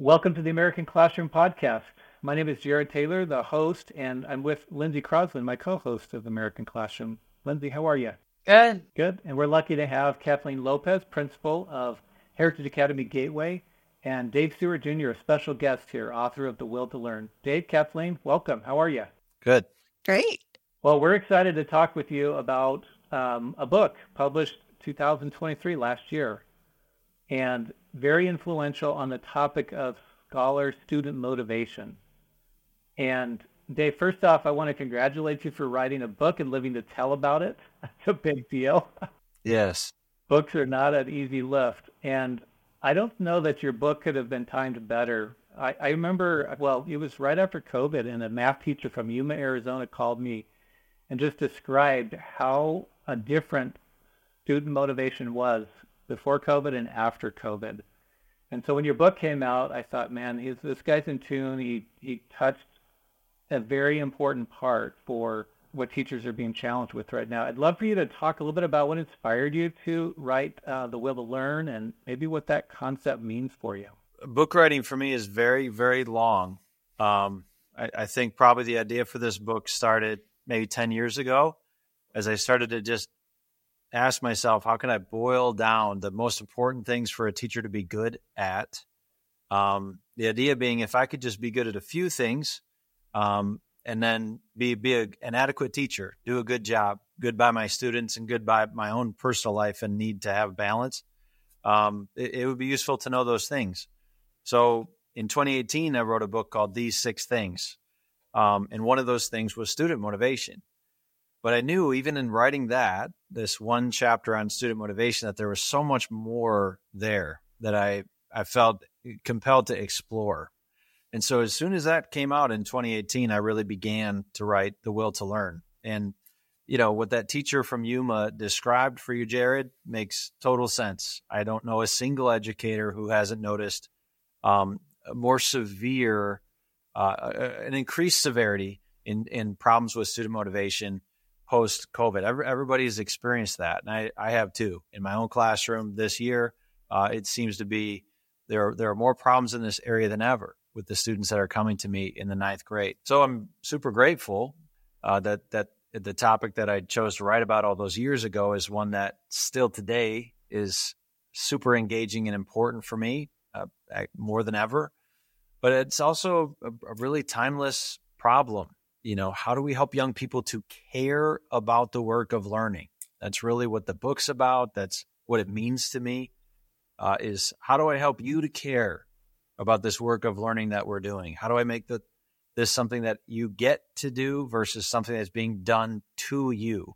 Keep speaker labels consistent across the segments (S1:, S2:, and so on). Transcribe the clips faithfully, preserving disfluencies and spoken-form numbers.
S1: Welcome to the American Classroom Podcast. My name is Jared Taylor, the host, and I'm with Lindsay Crosland, my co-host of American Classroom. Lindsay, how are you?
S2: Good.
S1: Good. And we're lucky to have Kathleen Lopez, principal of Heritage Academy Gateway, and Dave Stewart Junior, a special guest here, author of The Will to Learn. Dave, Kathleen, welcome. How are you?
S3: Good.
S2: Great.
S1: Well, we're excited to talk with you about um, a book published two thousand twenty-three, last year, and very influential on the topic of scholar student motivation. And Dave, first off, I want to congratulate you for writing a book and living to tell about it. That's a big deal.
S3: Yes.
S1: Books are not an easy lift. And I don't know that your book could have been timed better. I, I remember, well, it was right after COVID, and a math teacher from Yuma, Arizona called me and just described how a different student motivation was before COVID and after COVID. And so when your book came out, I thought, man, he's, this guy's in tune. He, he touched a very important part for what teachers are being challenged with right now. I'd love for you to talk a little bit about what inspired you to write uh, The Will to Learn, and maybe what that concept means for you.
S3: Book writing for me is very, very long. Um, I, I think probably the idea for this book started maybe ten years ago, as I started to just ask myself, how can I boil down the most important things for a teacher to be good at? Um, the idea being, if I could just be good at a few things, um, and then be be a, an adequate teacher, do a good job, good by my students and good by my own personal life and need to have balance, um, it, it would be useful to know those things. So in twenty eighteen, I wrote a book called These Six Things. Um, and one of those things was student motivation. But I knew even in writing that, this one chapter on student motivation, that there was so much more there that I, I felt compelled to explore. And so as soon as that came out in twenty eighteen, I really began to write The Will to Learn. And, you know, what that teacher from Yuma described for you, Jared, makes total sense. I don't know a single educator who hasn't noticed um, a more severe, uh, an increased severity in, in problems with student motivation post-COVID. Every, everybody's experienced that. And I, I have too. In my own classroom this year, uh, it seems to be there, there are more problems in this area than ever with the students that are coming to me in the ninth grade. So I'm super grateful uh, that that the topic that I chose to write about all those years ago is one that still today is super engaging and important for me, uh, more than ever. But it's also a, a really timeless problem. You know, how do we help young people to care about the work of learning? That's really what the book's about. That's what it means to me, uh, is how do I help you to care about this work of learning that we're doing? How do I make the, this something that you get to do versus something that's being done to you?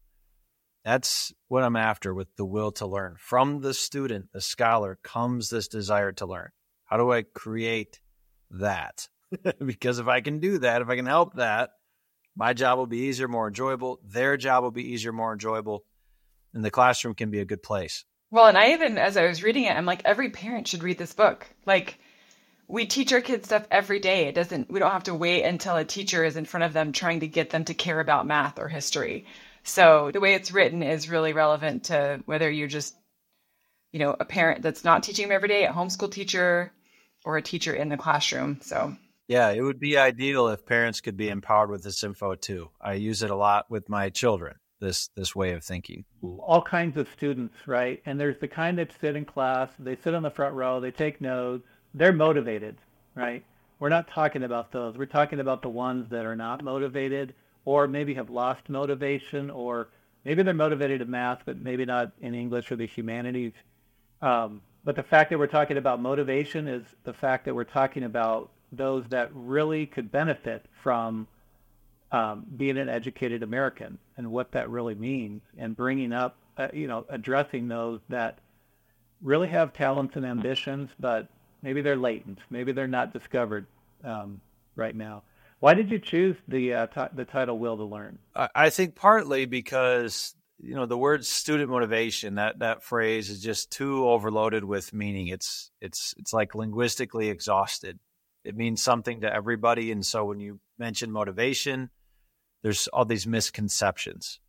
S3: That's what I'm after with The Will to Learn. From the student, the scholar, comes this desire to learn. How do I create that? Because if I can do that, if I can help that, my job will be easier, more enjoyable. Their job will be easier, more enjoyable. And the classroom can be a good place.
S2: Well, and I even, as I was reading it, I'm like, every parent should read this book. Like, we teach our kids stuff every day. It doesn't, we don't have to wait until a teacher is in front of them trying to get them to care about math or history. So the way it's written is really relevant to whether you're just, you know, a parent that's not teaching them every day, a homeschool teacher, or a teacher in the classroom. So
S3: yeah, it would be ideal if parents could be empowered with this info too. I use it a lot with my children, this this way of thinking.
S1: All kinds of students, right? And there's the kind that sit in class, they sit on the front row, they take notes, they're motivated, right? We're not talking about those. We're talking about the ones that are not motivated, or maybe have lost motivation, or maybe they're motivated in math, but maybe not in English or the humanities. Um, but the fact that we're talking about motivation is the fact that we're talking about those that really could benefit from um, being an educated American and what that really means, and bringing up, uh, you know, addressing those that really have talents and ambitions, but maybe they're latent, maybe they're not discovered um, right now. Why did you choose the uh, t- the title Will to Learn?
S3: I think partly because, you know, the word student motivation, that that phrase is just too overloaded with meaning. It's it's it's like linguistically exhausted. It means something to everybody. And so when you mention motivation, there's all these misconceptions.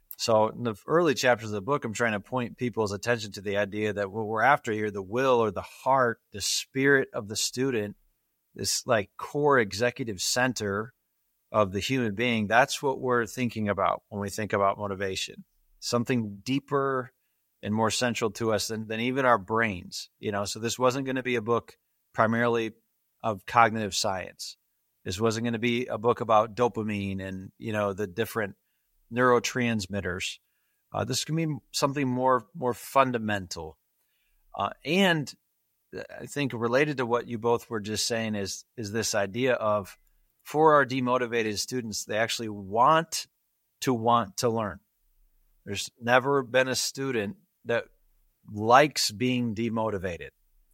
S3: So in the early chapters of the book, I'm trying to point people's attention to the idea that what we're after here, the will or the heart, the spirit of the student, this like core executive center of the human being. That's what we're thinking about when we think about motivation, something deeper and more central to us than, than even our brains, you know? So this wasn't going to be a book primarily of cognitive science. This wasn't going to be a book about dopamine and, you know, the different neurotransmitters. Uh, this can be something more, more fundamental. Uh, and I think related to what you both were just saying is, is this idea of, for our demotivated students, they actually want to want to learn. There's never been a student that likes being demotivated.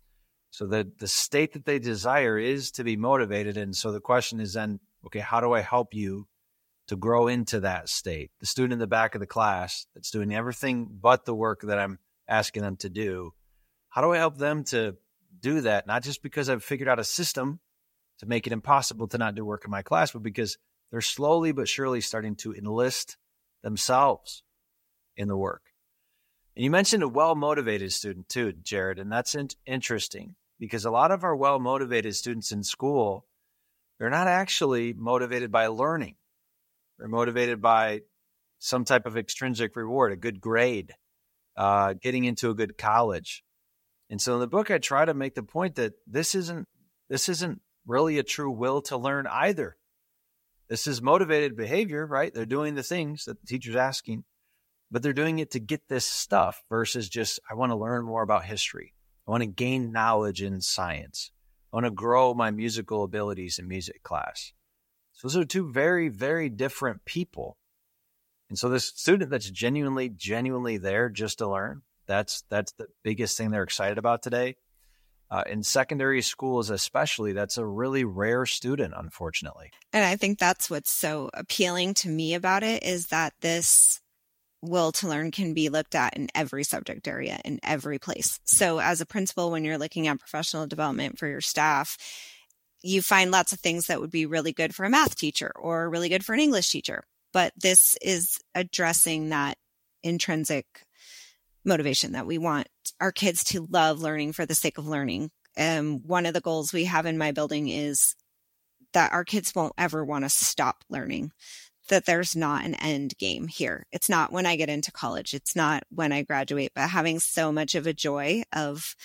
S3: So the, the state that they desire is to be motivated. And so the question is then, okay, how do I help you to grow into that state? The student in the back of the class that's doing everything but the work that I'm asking them to do, how do I help them to do that? Not just because I've figured out a system to make it impossible to not do work in my class, but because they're slowly but surely starting to enlist themselves in the work. And you mentioned a well-motivated student too, Jared, and that's in- interesting because a lot of our well-motivated students in school, they're not actually motivated by learning. They're motivated by some type of extrinsic reward, a good grade, uh, getting into a good college. And so in the book, I try to make the point that this isn't this isn't really a true will to learn either. This is motivated behavior, right? They're doing the things that the teacher's asking, but they're doing it to get this stuff versus just, I want to learn more about history. I want to gain knowledge in science. I want to grow my musical abilities in music class. So those are two very, very different people. And so this student that's genuinely, genuinely there just to learn, that's that's the biggest thing they're excited about today. Uh, in secondary schools especially, that's a really rare student, unfortunately.
S4: And I think that's what's so appealing to me about it is that this will to learn can be looked at in every subject area, in every place. So as a principal, when you're looking at professional development for your staff, you find lots of things that would be really good for a math teacher or really good for an English teacher. But this is addressing that intrinsic motivation that we want our kids to love learning for the sake of learning. Um, one of the goals we have in my building is that our kids won't ever want to stop learning, that there's not an end game here. It's not when I get into college. It's not when I graduate, but having so much of a joy of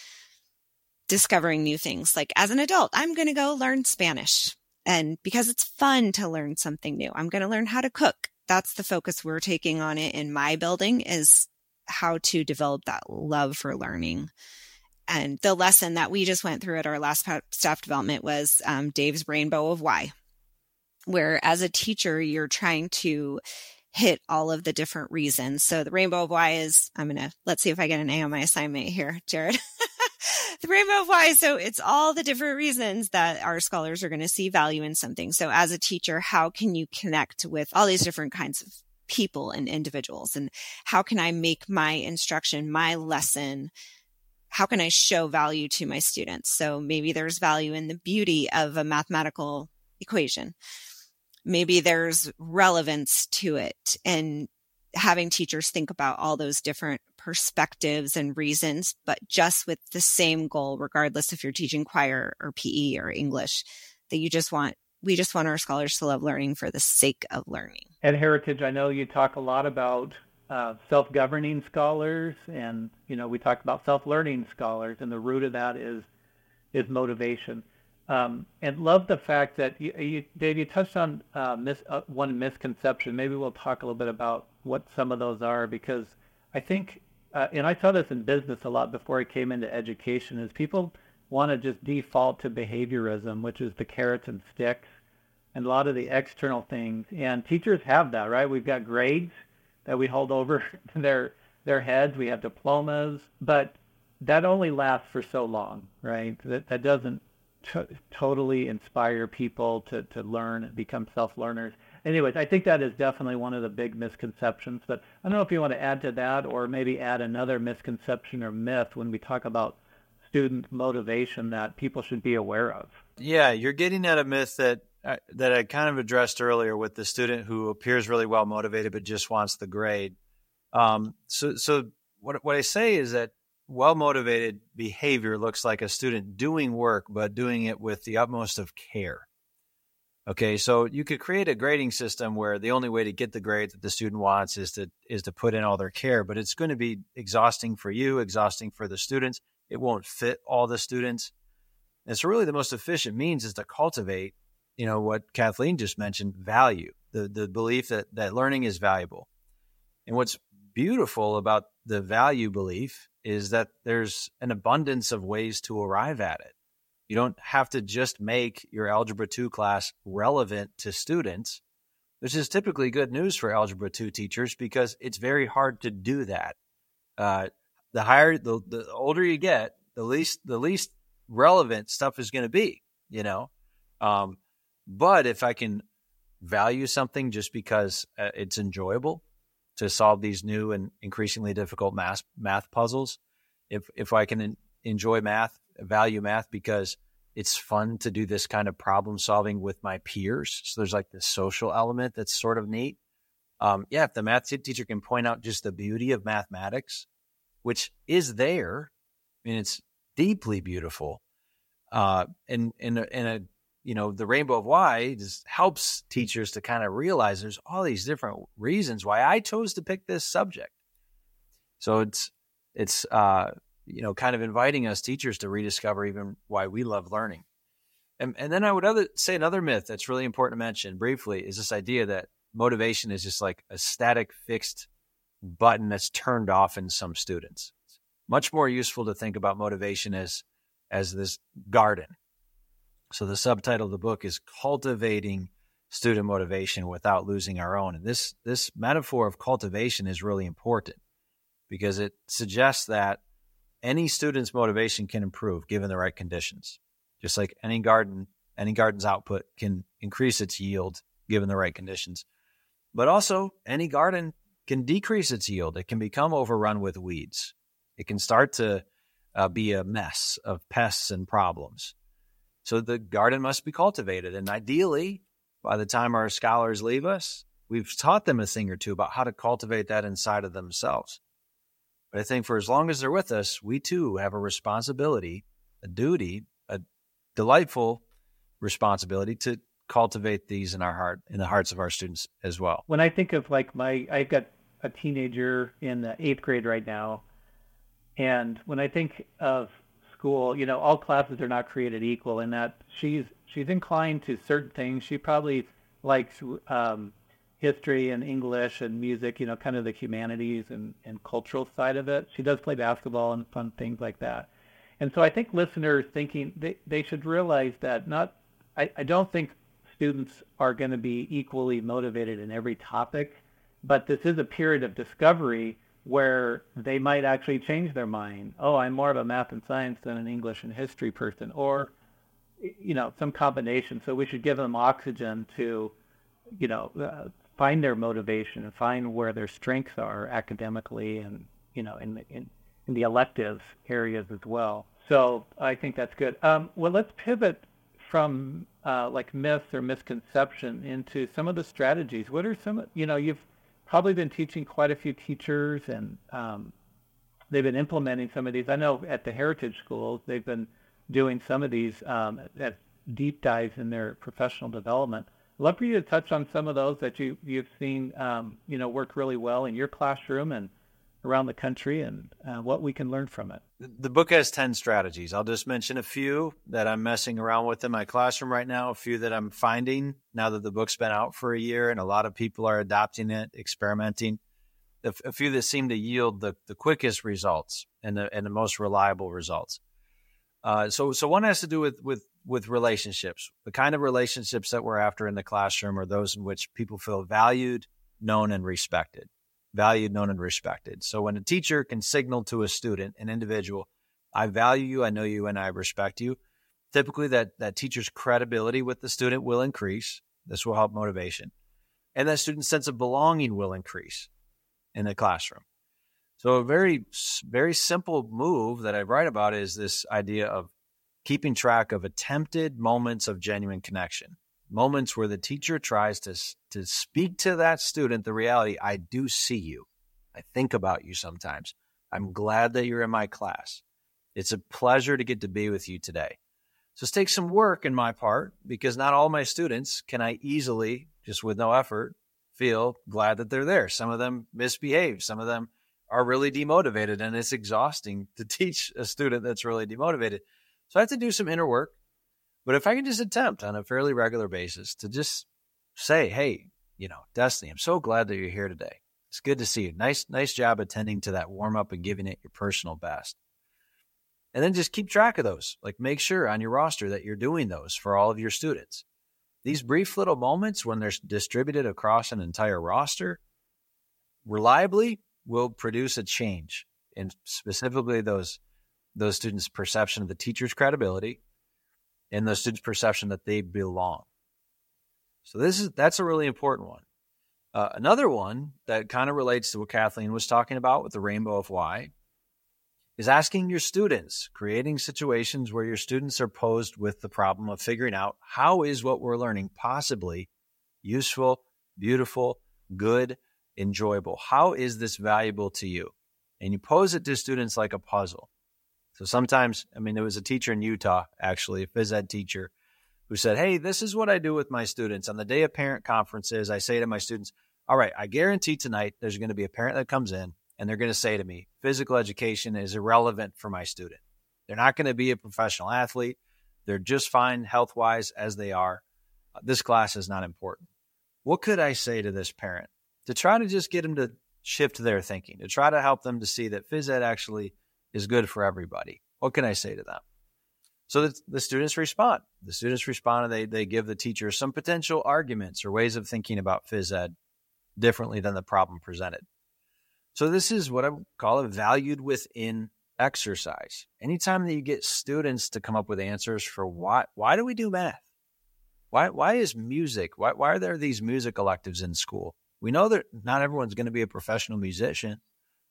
S4: discovering new things. Like as an adult, I'm going to go learn Spanish. And because it's fun to learn something new, I'm going to learn how to cook. That's the focus we're taking on it in my building, is how to develop that love for learning. And the lesson that we just went through at our last staff development was um, Dave's Rainbow of Why, where as a teacher, you're trying to hit all of the different reasons. So the Rainbow of Why is, I'm going to, let's see if I get an A on my assignment here, Jared. The Rainbow of Why. So it's all the different reasons that our scholars are going to see value in something. So as a teacher, how can you connect with all these different kinds of people and individuals? And how can I make my instruction, my lesson, how can I show value to my students? So maybe there's value in the beauty of a mathematical equation. Maybe there's relevance to it, and having teachers think about all those different perspectives and reasons, but just with the same goal, regardless if you're teaching choir or P E or English, that you just want We just want our scholars to love learning for the sake of learning.
S1: At Heritage, I know you talk a lot about uh, self-governing scholars, and you know we talk about self-learning scholars, and the root of that is is motivation. Um, and love the fact that you, you Dave, you touched on uh, mis, uh, one misconception. Maybe we'll talk a little bit about what some of those are, because I think, uh, and I saw this in business a lot before I came into education, is people want to just default to behaviorism, which is the carrots and sticks, and a lot of the external things. And teachers have that, right? We've got grades that we hold over their their heads. We have diplomas, but that only lasts for so long, right? That that doesn't t- totally inspire people to, to learn and become self-learners. Anyways, I think that is definitely one of the big misconceptions. But I don't know if you want to add to that, or maybe add another misconception or myth when we talk about student motivation that people should be aware of.
S3: Yeah, you're getting at a myth that uh, that I kind of addressed earlier with the student who appears really well motivated but just wants the grade. Um, so, so what what I say is that well-motivated behavior looks like a student doing work, but doing it with the utmost of care. Okay, so you could create a grading system where the only way to get the grade that the student wants is to is to put in all their care, but it's going to be exhausting for you, exhausting for the students. It won't fit all the students. And so really the most efficient means is to cultivate, you know, what Kathleen just mentioned, value, the, the belief that, that learning is valuable. And what's beautiful about the value belief is that there's an abundance of ways to arrive at it. You don't have to just make your Algebra two class relevant to students, which is typically good news for Algebra two teachers because it's very hard to do that. Uh, the higher, the, the older you get, the least, the least relevant stuff is going to be, you know. Um, but if I can value something just because uh, it's enjoyable to solve these new and increasingly difficult math math puzzles, if if I can en- enjoy math, value math because it's fun to do this kind of problem solving with my peers. So there's like this social element that's sort of neat. Um, yeah, if the math teacher can point out just the beauty of mathematics, which is there, I mean, it's deeply beautiful. Uh, and in a, in a, you know, the Rainbow of Why just helps teachers to kind of realize there's all these different reasons why I chose to pick this subject. So it's, it's, uh, you know, kind of inviting us teachers to rediscover even why we love learning. And, and then I would other, say another myth that's really important to mention briefly is this idea that motivation is just like a static fixed button that's turned off in some students. It's much more useful to think about motivation as, as this garden. So the subtitle of the book is Cultivating Student Motivation Without Losing Our Own. And this, this metaphor of cultivation is really important because it suggests that any student's motivation can improve given the right conditions. Just like any garden, any garden's output can increase its yield given the right conditions. But also, any garden can decrease its yield. It can become overrun with weeds. It can start to uh, be a mess of pests and problems. So the garden must be cultivated. And ideally, by the time our scholars leave us, we've taught them a thing or two about how to cultivate that inside of themselves. But I think for as long as they're with us, we too have a responsibility, a duty, a delightful responsibility to cultivate these in our heart, in the hearts of our students as well.
S1: When I think of like my, I've got a teenager in the eighth grade right now. And when I think of school, you know, all classes are not created equal in that she's, she's inclined to certain things. She probably likes, um, history and English and music, you know, kind of the humanities and, and cultural side of it. She does play basketball and fun things like that. And so I think listeners thinking they, they should realize that not, I, I don't think students are going to be equally motivated in every topic, but this is a period of discovery where they might actually change their mind. Oh, I'm more of a math and science than an English and history person, or, you know, some combination. So we should give them oxygen to, you know, uh, find their motivation and find where their strengths are academically and, you know, in the, in, in the elective areas as well. So I think that's good. Um, well, let's pivot from uh, like myths or misconception into some of the strategies. What are some, you know, you've probably been teaching quite a few teachers and um, they've been implementing some of these. I know at the Heritage Schools, they've been doing some of these um, at deep dives in their professional development. I'd love for you to touch on some of those that you, you've seen, um, you know, work really well in your classroom and around the country and uh, what we can learn from it.
S3: The book has ten strategies. I'll just mention a few that I'm messing around with in my classroom right now, a few that I'm finding now that the book's been out for a year and a lot of people are adopting it, experimenting. A few that seem to yield the, the quickest results and the, and the most reliable results. Uh, so, so one has to do with, with, with relationships. The kind of relationships that we're after in the classroom are those in which people feel valued, known, and respected. Valued, known, and respected. So when a teacher can signal to a student, an individual, I value you, I know you, and I respect you, typically that, that teacher's credibility with the student will increase. This will help motivation. And that student's sense of belonging will increase in the classroom. So a very, very simple move that I write about is this idea of keeping track of attempted moments of genuine connection. Moments where the teacher tries to, to speak to that student the reality, I do see you. I think about you sometimes. I'm glad that you're in my class. It's a pleasure to get to be with you today. So this takes some work in my part because not all my students can I easily, just with no effort, feel glad that they're there. Some of them misbehave. Some of them are really demotivated, and it's exhausting to teach a student that's really demotivated. So I have to do some inner work. But if I can just attempt on a fairly regular basis to just say, hey, you know, Destiny, I'm so glad that you're here today. It's good to see you. Nice, nice job attending to that warm up and giving it your personal best. And then just keep track of those. Like make sure on your roster that you're doing those for all of your students. These brief little moments when they're distributed across an entire roster reliably will produce a change in specifically those, those students' perception of the teacher's credibility and those students' perception that they belong. So this is that's a really important one. Uh, another one that kind of relates to what Kathleen was talking about with the rainbow of why is asking your students, creating situations where your students are posed with the problem of figuring out how is what we're learning possibly useful, beautiful, good, enjoyable. How is this valuable to you? And you pose it to students like a puzzle. So sometimes, I mean, there was a teacher in Utah, actually, a phys ed teacher, who said, hey, this is what I do with my students. On the day of parent conferences, I say to my students, all right, I guarantee tonight there's going to be a parent that comes in and they're going to say to me, physical education is irrelevant for my student. They're not going to be a professional athlete. They're just fine health-wise as they are. This class is not important. What could I say to this parent to try to just get them to shift their thinking, to try to help them to see that phys ed actually is good for everybody? What can I say to them? So the, the students respond. The students respond and they, they give the teacher some potential arguments or ways of thinking about phys ed differently than the problem presented. So this is what I would call a valued within exercise. Anytime that you get students to come up with answers for why, why do we do math? Why, why is music? Why, why are there these music electives in school? We know that not everyone's going to be a professional musician.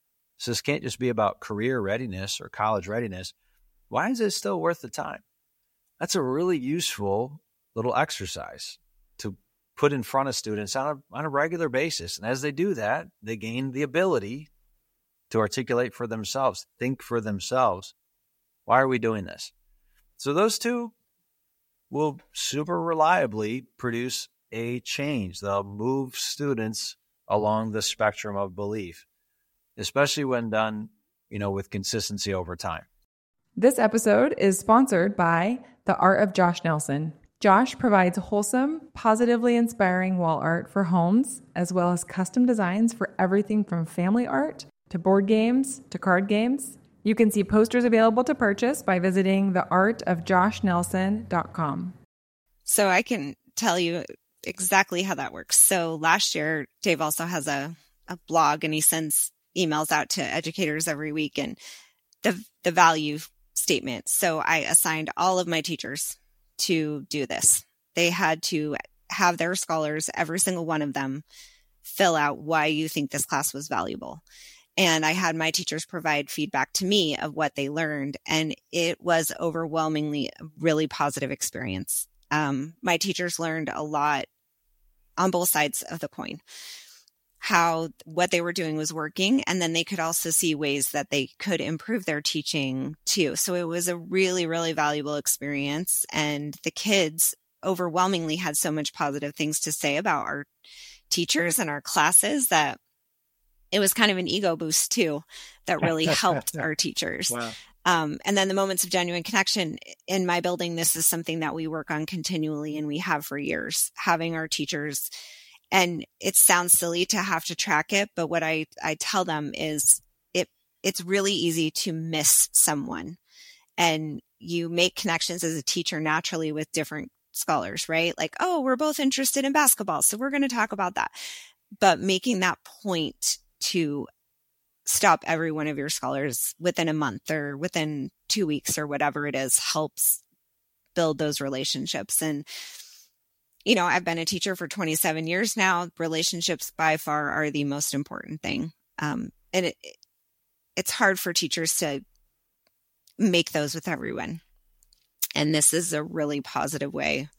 S3: So this can't just be about career readiness or college readiness. Why is it still worth the time? That's a really useful little exercise to put in front of students on a, on a regular basis. And as they do that, they gain the ability to articulate for themselves, think for themselves. Why are we doing this? So those two will super reliably produce a change. They'll move students along the spectrum of belief, especially when done, you know, with consistency over time.
S5: This episode is sponsored by The Art of Josh Nelson. Josh provides wholesome, positively inspiring wall art for homes, as well as custom designs for everything from family art to board games to card games. You can see posters available to purchase by visiting the art of josh nelson dot com.
S4: So I can tell you exactly how that works. So last year, Dave also has a, a blog and he sends emails out to educators every week and the the value statement. So I assigned all of my teachers to do this. They had to have their scholars, every single one of them, fill out why you think this class was valuable. And I had my teachers provide feedback to me of what they learned. And it was overwhelmingly a really positive experience. Um, my teachers learned a lot on both sides of the coin, how what they were doing was working. And then they could also see ways that they could improve their teaching too. So it was a really, really valuable experience. And the kids overwhelmingly had so much positive things to say about our teachers and our classes that it was kind of an ego boost too, that really helped our teachers.
S1: Wow.
S4: Um, and then the moments of genuine connection in my building, this is something that we work on continually and we have for years, having our teachers. And it sounds silly to have to track it, but what I, I tell them is it it's really easy to miss someone. And you make connections as a teacher naturally with different scholars, right? Like, oh, we're both interested in basketball, so we're going to talk about that. But making that point to stop every one of your scholars within a month or within two weeks or whatever it is helps build those relationships. And you know, I've been a teacher for twenty-seven years now. Relationships by far are the most important thing. Um, and it, it's hard for teachers to make those with everyone. And this is a really positive way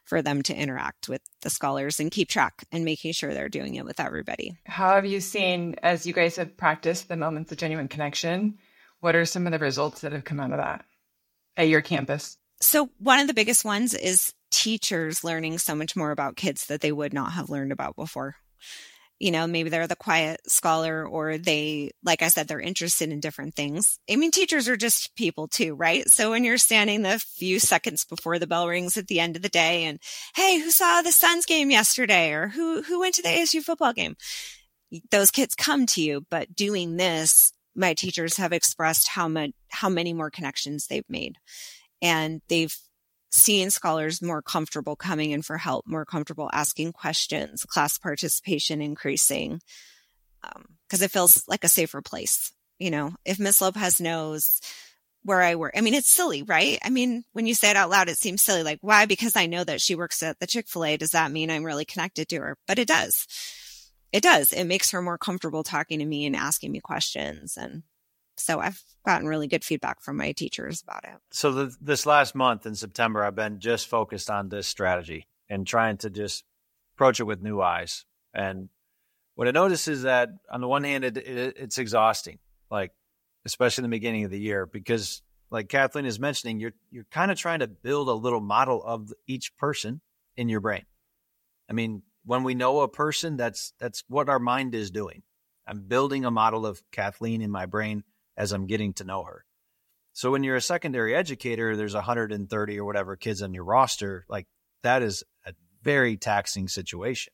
S4: for them to interact with the scholars and keep track and making sure they're doing it with everybody.
S2: How have you seen, as you guys have practiced the moments of genuine connection, what are some of the results that have come out of that at your campus?
S4: So one of the biggest ones is teachers learning so much more about kids that they would not have learned about before. You know, maybe they're the quiet scholar, or they, like I said, they're interested in different things. I mean, teachers are just people too, right? So when you're standing the few seconds before the bell rings at the end of the day and, hey, who saw the Suns game yesterday? Or who, who went to the A S U football game? Those kids come to you, but doing this, my teachers have expressed how much, how many more connections they've made. And they've seen scholars more comfortable coming in for help, more comfortable asking questions, class participation increasing, because um, it feels like a safer place. You know, if Miss Lopez knows where I work, I mean, it's silly, right? I mean, when you say it out loud, it seems silly. Like, why? Because I know that she works at the Chick-fil-A. Does that mean I'm really connected to her? But it does. It does. It makes her more comfortable talking to me and asking me questions. And so I've gotten really good feedback from my teachers about it.
S3: So the, this last month in September, I've been just focused on this strategy and trying to just approach it with new eyes. And what I noticed is that on the one hand, it, it, it's exhausting, like especially in the beginning of the year, because like Kathleen is mentioning, you're you're kind of trying to build a little model of each person in your brain. I mean, when we know a person, that's that's what our mind is doing. I'm building a model of Kathleen in my brain as I'm getting to know her. So when you're a secondary educator, there's one hundred thirty or whatever kids on your roster. Like that is a very taxing situation.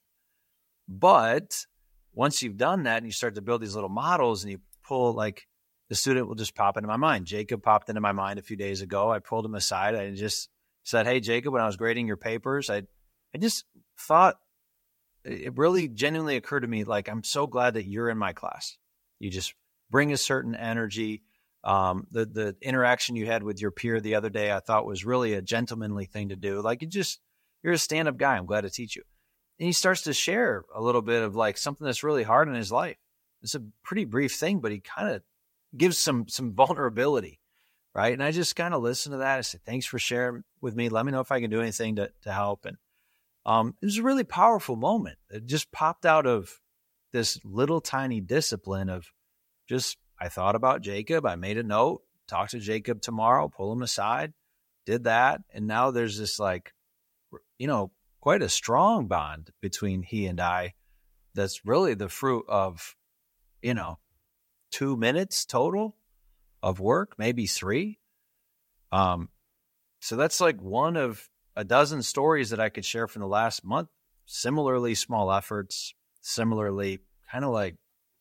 S3: But once you've done that and you start to build these little models and you pull, like the student will just pop into my mind. Jacob popped into my mind a few days ago. I pulled him aside. I just said, hey, Jacob, when I was grading your papers, I, I just thought it really genuinely occurred to me, like, I'm so glad that you're in my class. You just bring a certain energy. Um, the the interaction you had with your peer the other day, I thought was really a gentlemanly thing to do. Like, you just, you're a stand-up guy. I'm glad to teach you. And he starts to share a little bit of like something that's really hard in his life. It's a pretty brief thing, but he kind of gives some some vulnerability, right? And I just kind of listen to that. I say, thanks for sharing with me. Let me know if I can do anything to to help. And um, it was a really powerful moment. It just popped out of this little tiny discipline of just, I thought about Jacob. I made a note, talk to Jacob tomorrow, pull him aside, did that. And now there's this like, you know, quite a strong bond between he and I. That's really the fruit of, you know, two minutes total of work, maybe three. Um, so that's like one of a dozen stories that I could share from the last month. Similarly small efforts, similarly kind of like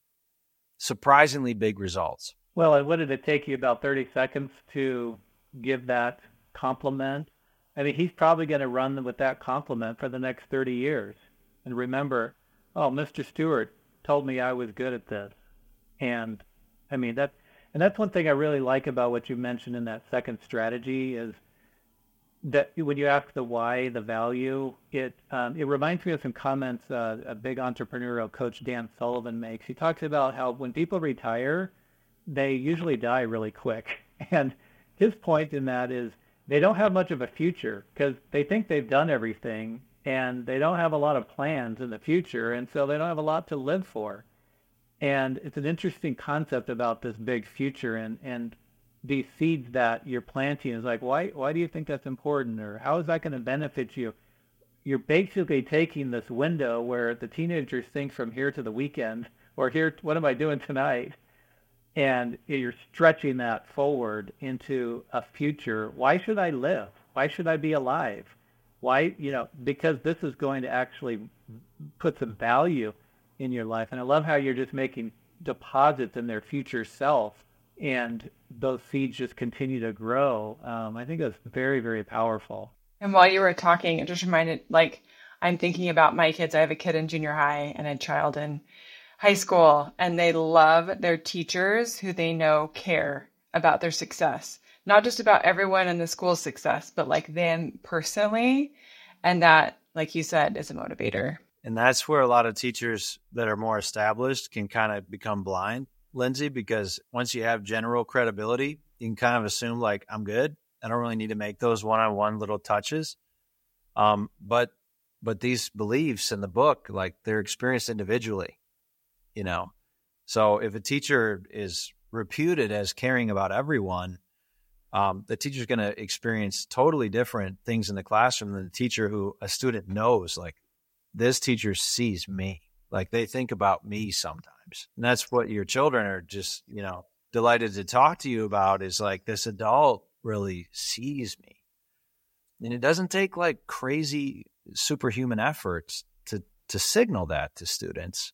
S3: surprisingly big results.
S1: Well, and what did it take you, about thirty seconds to give that compliment? I mean, he's probably going to run with that compliment for the next thirty years. And remember, oh, Mister Stewart told me I was good at this. And I mean, that, and that's one thing I really like about what you mentioned in that second strategy is that when you ask the why, the value, it um, it reminds me of some comments uh, a big entrepreneurial coach, Dan Sullivan, makes. He talks about how when people retire, they usually die really quick. And his point in that is they don't have much of a future because they think they've done everything and they don't have a lot of plans in the future. And so they don't have a lot to live for. And it's an interesting concept about this big future and, and these seeds that you're planting is like, why why do you think that's important? Or how is that going to benefit you? You're basically taking this window where the teenagers think from here to the weekend or here, what am I doing tonight? And you're stretching that forward into a future. Why should I live? Why should I be alive? Why, you know, because this is going to actually put some value in your life. And I love how you're just making deposits in their future self and those seeds just continue to grow. Um, I think that's very, very powerful.
S2: And while you were talking, it just reminded, like, I'm thinking about my kids. I have a kid in junior high and a child in high school, and they love their teachers who they know care about their success, not just about everyone in the school's success, but like them personally. And that, like you said, is a motivator.
S3: And that's where a lot of teachers that are more established can kind of become blind, Lindsay, because once you have general credibility, you can kind of assume like, I'm good. I don't really need to make those one-on-one little touches. Um, but but these beliefs in the book, like they're experienced individually, you know. So if a teacher is reputed as caring about everyone, um, the teacher's going to experience totally different things in the classroom than the teacher who a student knows, like, this teacher sees me. Like, they think about me sometimes. And that's what your children are just, you know, delighted to talk to you about, is like, this adult really sees me. And it doesn't take like crazy superhuman efforts to, to signal that to students.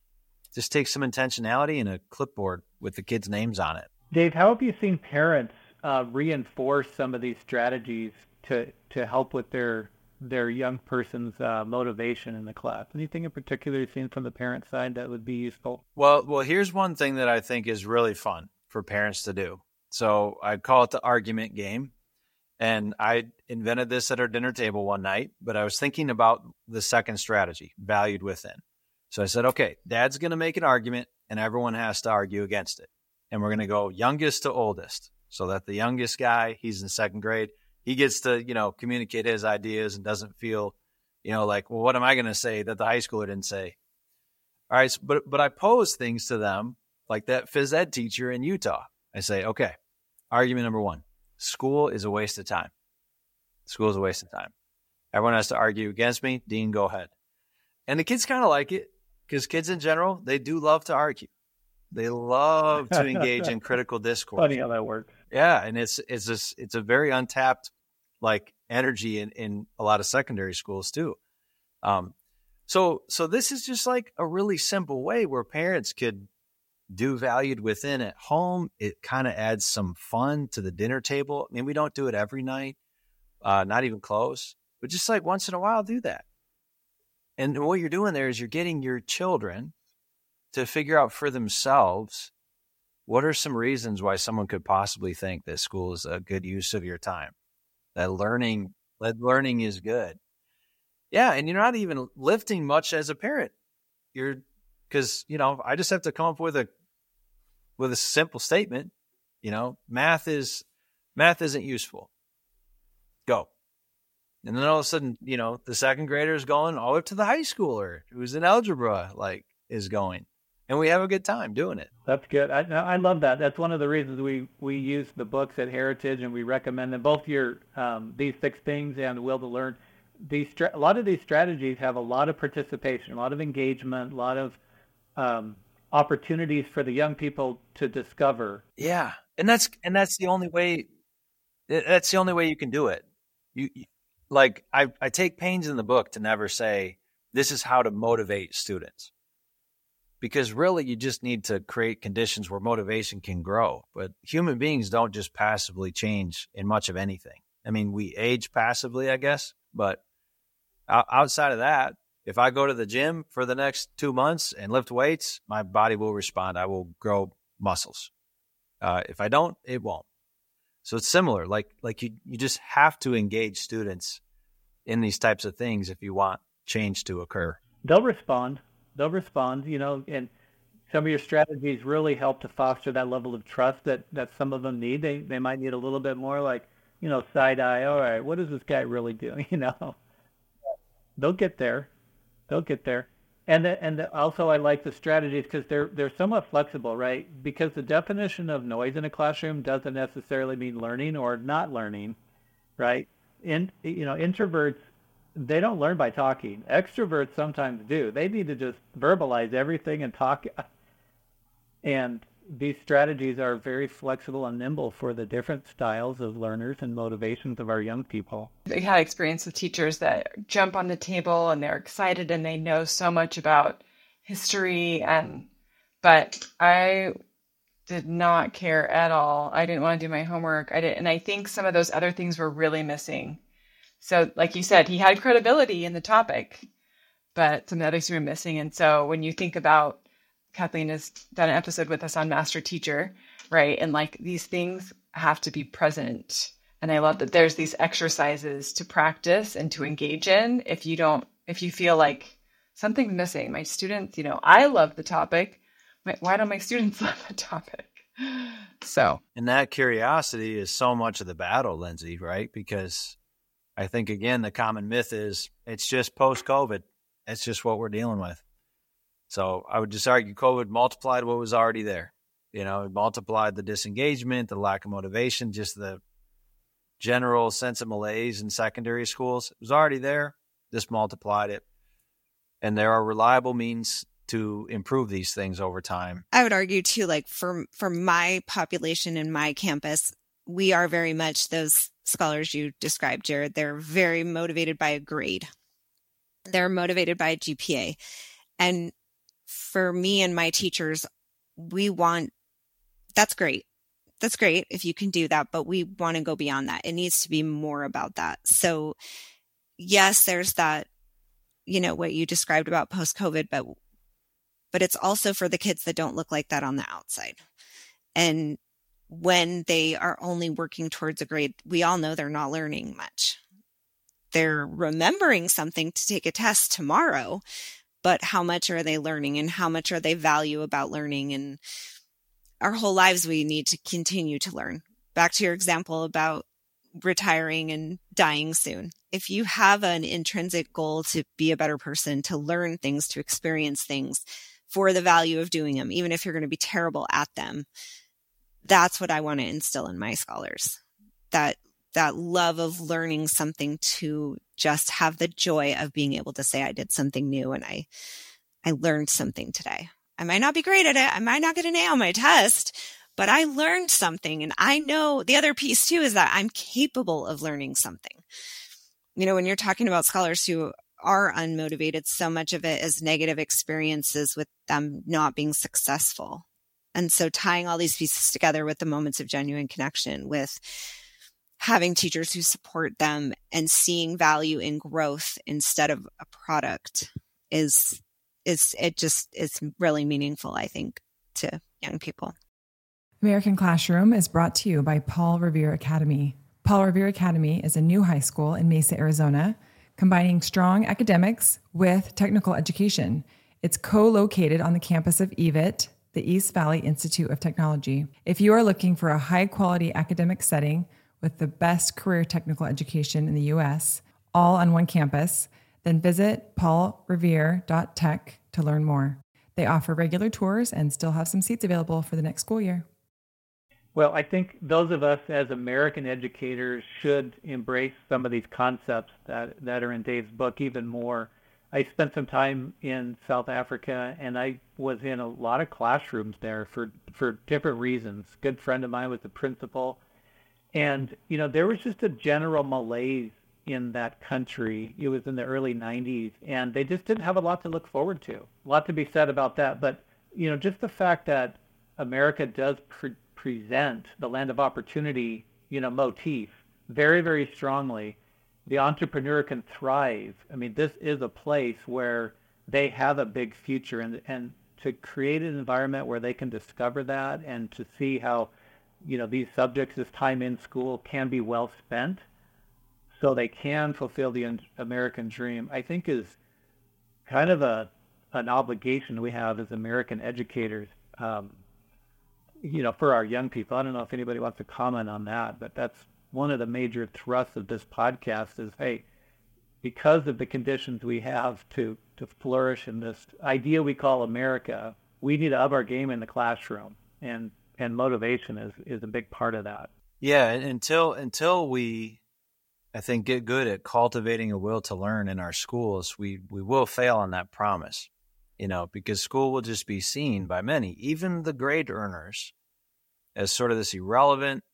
S3: Just take some intentionality and a clipboard with the kids' names on it.
S1: Dave, how have you seen parents uh, reinforce some of these strategies to to help with their their young person's uh, motivation in the class? Anything in particular you've seen from the parent side that would be useful?
S3: Well, well, here's one thing that I think is really fun for parents to do. So I call it the argument game. And I invented this at our dinner table one night, but I was thinking about the second strategy, valued within. So I said, okay, Dad's going to make an argument and everyone has to argue against it. And we're going to go youngest to oldest, so that the youngest guy, he's in second grade, he gets to, you know, communicate his ideas and doesn't feel, you know, like, well, what am I going to say that the high schooler didn't say? All right. So, but, but I pose things to them like that phys ed teacher in Utah. I say, okay, argument number one, school is a waste of time. School is a waste of time. Everyone has to argue against me. Dean, go ahead. And the kids kind of like it, because kids in general, they do love to argue. They love to engage in critical discourse.
S1: Funny how that works.
S3: Yeah, and it's it's just, it's a very untapped like energy in, in a lot of secondary schools too. Um, so so this is just like a really simple way where parents could do valued within at home. It kind of adds some fun to the dinner table. I mean, we don't do it every night, uh, not even close, but just like once in a while, do that. And what you're doing there is you're getting your children to figure out for themselves, what are some reasons why someone could possibly think that school is a good use of your time, that learning, that learning is good. Yeah. And you're not even lifting much as a parent. You're, because, you know, I just have to come up with a, with a simple statement, you know, math is, math isn't useful. Go. And then all of a sudden, you know, the second grader is going all the way up to the high schooler who's in algebra, like, is going. And we have a good time doing it. That's
S1: good. I, I love that. That's one of the reasons we, we use the books at Heritage, and we recommend them. Both your um, These Six Things and Will to Learn. These a lot of these strategies have a lot of participation, a lot of engagement, a lot of um, opportunities for the young people to discover.
S3: Yeah, and that's and that's the only way. That's the only way you can do it. You, you like I I take pains in the book to never say this is how to motivate students. Because really, you just need to create conditions where motivation can grow. But human beings don't just passively change in much of anything. I mean, we age passively, I guess. But outside of that, if I go to the gym for the next two months and lift weights, my body will respond. I will grow muscles. Uh, if I don't, it won't. So it's similar. Like like you, you just have to engage students in these types of things if you want change to occur.
S1: They'll respond. They'll respond, you know, and some of your strategies really help to foster that level of trust that, that some of them need. They they might need a little bit more, like, you know, side eye. All right, what is this guy really doing? You know, they'll get there. They'll get there. And the, and the, also I like the strategies because they're they're somewhat flexible, right? Because the definition of noise in a classroom doesn't necessarily mean learning or not learning, right? In you know, introverts, they don't learn by talking. Extroverts sometimes do. They need to just verbalize everything and talk. And these strategies are very flexible and nimble for the different styles of learners and motivations of our young people.
S2: I had experience with teachers that jump on the table and they're excited and they know so much about history, and but I did not care at all. I didn't want to do my homework. I didn't, and I think some of those other things were really missing. So like you said, he had credibility in the topic, but some of the others were missing. And so when you think about, Kathleen has done an episode with us on Master Teacher, right? And like these things have to be present. And I love that there's these exercises to practice and to engage in. If you don't, if you feel like something's missing, my students, you know, I love the topic. Why don't my students love the topic? So.
S3: And that curiosity is so much of the battle, Lindsay, right? Because I think, again, the common myth is it's just post-COVID. It's just what we're dealing with. So I would just argue COVID multiplied what was already there. You know, it multiplied the disengagement, the lack of motivation, just the general sense of malaise in secondary schools. It was already there. Just multiplied it. And there are reliable means to improve these things over time.
S4: I would argue too, like for, for my population and my campus, we are very much those scholars you described, Jared. They're very motivated by a grade. They're motivated by a G P A. And for me and my teachers, we want, that's great. That's great if you can do that, but we want to go beyond that. It needs to be more about that. So yes, there's that, you know, what you described about post-COVID, but, but it's also for the kids that don't look like that on the outside. And when they are only working towards a grade, we all know they're not learning much. They're remembering something to take a test tomorrow, but how much are they learning and how much are they value about learning? And our whole lives, we need to continue to learn. Back to your example about retiring and dying soon. If you have an intrinsic goal to be a better person, to learn things, to experience things for the value of doing them, even if you're going to be terrible at them, that's what I want to instill in my scholars. That that love of learning something, to just have the joy of being able to say I did something new and I I learned something today. I might not be great at it. I might not get an A on my test, but I learned something. And I know the other piece too is that I'm capable of learning something. You know, when you're talking about scholars who are unmotivated, so much of it is negative experiences with them not being successful. And so tying all these pieces together with the moments of genuine connection, with having teachers who support them and seeing value in growth instead of a product is, is it just is really meaningful, I think, to young people.
S5: American Classroom is brought to you by Paul Revere Academy. Paul Revere Academy is a new high school in Mesa, Arizona, combining strong academics with technical education. It's co-located on the campus of E V I T, the East Valley Institute of Technology. If you are looking for a high-quality academic setting with the best career technical education in the U S, all on one campus, then visit paul revere dot tech to learn more. They offer regular tours and still have some seats available for the next school year.
S1: Well, I think those of us as American educators should embrace some of these concepts that, that are in Dave's book even more. I spent some time in South Africa, and I was in a lot of classrooms there for, for different reasons. A good friend of mine was the principal. And, you know, there was just a general malaise in that country. It was in the early nineties, and they just didn't have a lot to look forward to. A lot to be said about that. But, you know, just the fact that America does pre- present the land of opportunity, you know, motif very, very strongly. The entrepreneur can thrive. I mean, this is a place where they have a big future, and and to create an environment where they can discover that and to see how, you know, these subjects, this time in school can be well spent so they can fulfill the American dream, I think is kind of a an obligation we have as American educators, um, you know, for our young people. I don't know if anybody wants to comment on that, but that's one of the major thrusts of this podcast is, hey, because of the conditions we have to, to flourish in this idea we call America, we need to up our game in the classroom, and, and motivation is, is a big part of that.
S3: Yeah, until until we, I think, get good at cultivating a will to learn in our schools, we, we will fail on that promise, you know, because school will just be seen by many, even the grade earners, as sort of this irrelevant,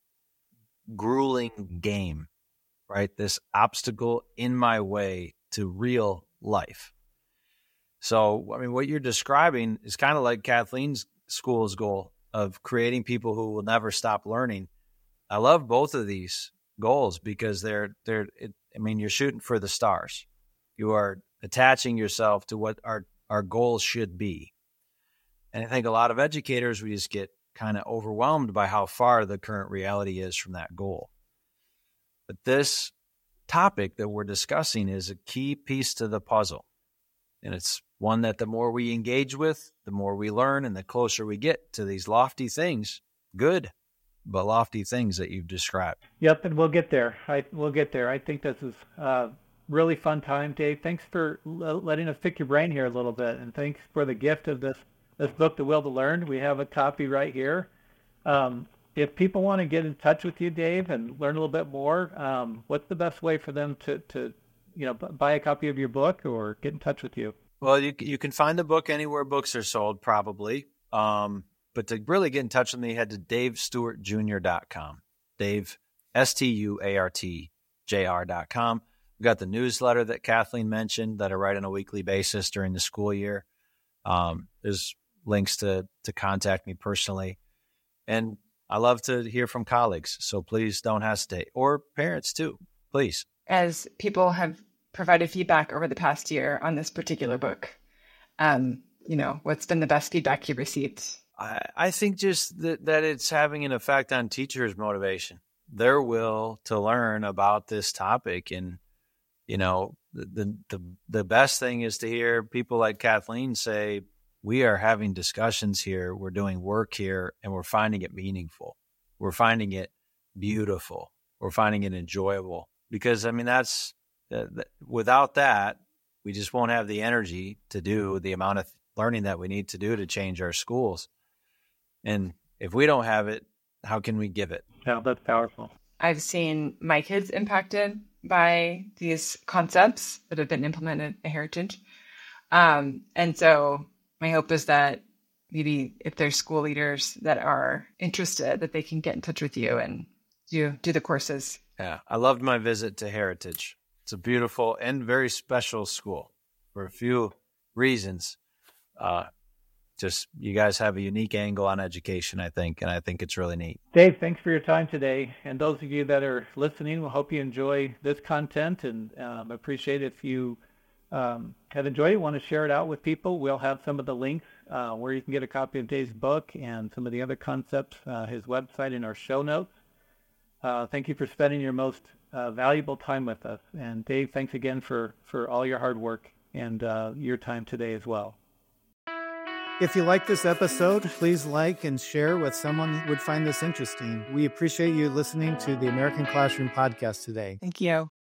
S3: grueling game, right? This obstacle in my way to real life. So, I mean, what you're describing is kind of like Kathleen's school's goal of creating people who will never stop learning. I love both of these goals because they're, they're, it, I mean, you're shooting for the stars. You are attaching yourself to what our, our goals should be. And I think a lot of educators, we just get kind of overwhelmed by how far the current reality is from that goal. But this topic that we're discussing is a key piece to the puzzle. And it's one that the more we engage with, the more we learn, and the closer we get to these lofty things, good. but lofty things that you've described.
S1: Yep, and we'll get there. I we'll get there. I think this is uh, really fun time, Dave. Thanks for l- letting us pick your brain here a little bit, and thanks for the gift of this this book, The Will to Learn. We have a copy right here. Um, if people want to get in touch with you, Dave, and learn a little bit more, um, what's the best way for them to, to you know, b- buy a copy of your book or get in touch with you?
S3: Well, you you can find the book anywhere books are sold, probably. Um, but to really get in touch with me, head to dave stewart junior dot com. Dave, S T U A R T J R dot com. We've got the newsletter that Kathleen mentioned that I write on a weekly basis during the school year. Um, there's links to to contact me personally. And I love to hear from colleagues, so please don't hesitate. Or parents too, please.
S2: As people have provided feedback over the past year on this particular book, um, you know, what's been the best feedback you've received?
S3: I, I think just that, that it's having an effect on teachers' motivation, their will to learn about this topic. And, you know, the, the, the best thing is to hear people like Kathleen say, we are having discussions here, we're doing work here, and we're finding it meaningful. We're finding it beautiful. We're finding it enjoyable. Because, I mean, that's, uh, th- without that, we just won't have the energy to do the amount of learning that we need to do to change our schools. And if we don't have it, how can we give it?
S1: Yeah, that's powerful.
S2: I've seen my kids impacted by these concepts that have been implemented at Heritage. Um, and so my hope is that maybe if there's school leaders that are interested, that they can get in touch with you and do, do the courses.
S3: Yeah, I loved my visit to Heritage. It's a beautiful and very special school for a few reasons. Uh, just you guys have a unique angle on education, I think, and I think it's really neat.
S1: Dave, thanks for your time today. And those of you that are listening, we hope you enjoy this content and um, appreciate if you um, have enjoyed it, want to share it out with people. We'll have some of the links uh, where you can get a copy of Dave's book and some of the other concepts, uh, his website in our show notes. Uh, thank you for spending your most uh, valuable time with us. And Dave, thanks again for, for all your hard work and uh, your time today as well.
S6: If you like this episode, please like and share with someone who would find this interesting. We appreciate you listening to the American Classroom Podcast today.
S2: Thank you.